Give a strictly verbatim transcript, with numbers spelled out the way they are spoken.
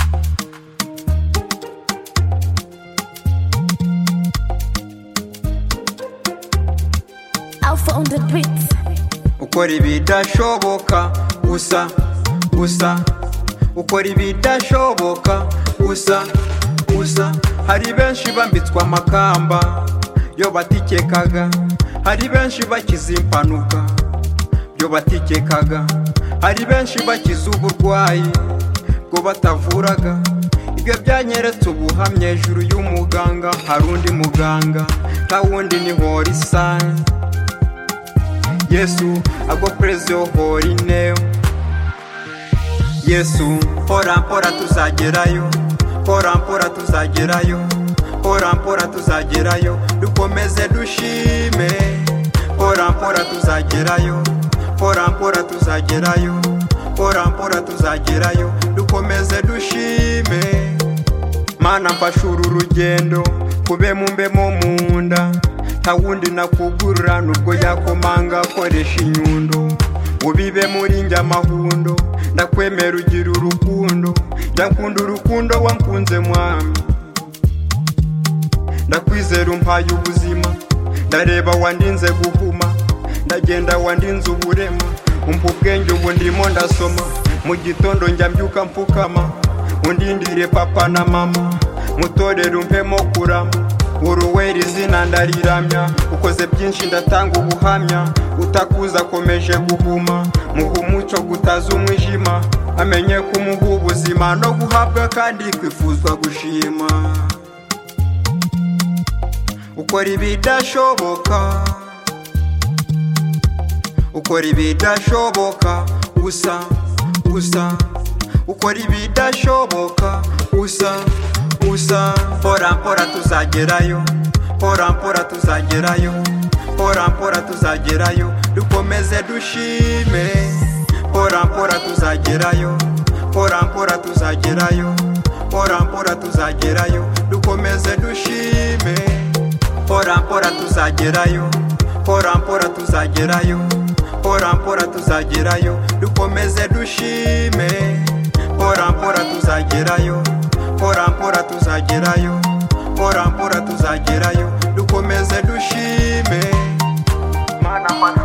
Alpha on the beat. Ukora ibidashoboka usa usa ukora ibidashoboka usa usa hari benshi bambitswa amakamba yo batikekaga, hari benshi bakiza impanuka yo batikekaga, hari benshi bakiza uburwayi bwo batavuraga. Ibyo byanyeretse ubuhamya hejuru y'umuganga, hari undi muganga nta wundi ni Horisani. Yesu ago praise your holy name. Yesu pora pora tuzagerayo, pora pora tuzagerayo, pora pora tuzagerayo, dukomeze dushime. Pora pora tuzagerayo, pora pora tuzagerayo, pora pora tuzagerayo, dukomeze dushime. Mana mfasha uru rugendo kube mumbemo munda, nta wundi nakugurura nubwo yakomanga koresha inyundo. Ubibe muri njye amahundo, ndakwemera ugira urukundo, ndakunda urukundo wankunze mwami. Ndakwizera umpaye ubuzima, ndareba wandinze guhuma, ndagenda wandinze uburema. Umpa ubwenge ubu ndimo ndasoma, mu gitondo njya mbyuka mpfukama. Undindire papa na mama, mutorere umpemo kurama. Uruwera izina ndariramya, ukoze byinshi ndatanga ubuhamya. Utakuza akomeje guhuma, muha umuco gutaza umwijima. Amenye kumuha ubuzima no guhabwa kandi kwifuzwa gushima. Ukora ibidashoboka, ukora ibidashoboka usa usa ukora ibidashoboka usa usa. Pora pora tuzagerayo, pora pora tuzagerayo, pora pora tuzagerayo, dukomeze dushime. Pora pora tuzagerayo, pora pora tuzagerayo, pora pora tuzagerayo, dukomeze dushime. Pora pora tuzagerayo, pora pora tuzagerayo, pora pora tuzagerayo, dukomeze dushime. Pora pora tuzagerayo, pora pora tuzagerayo, pora pora tuzagerayo, dukomeze dushime. Mana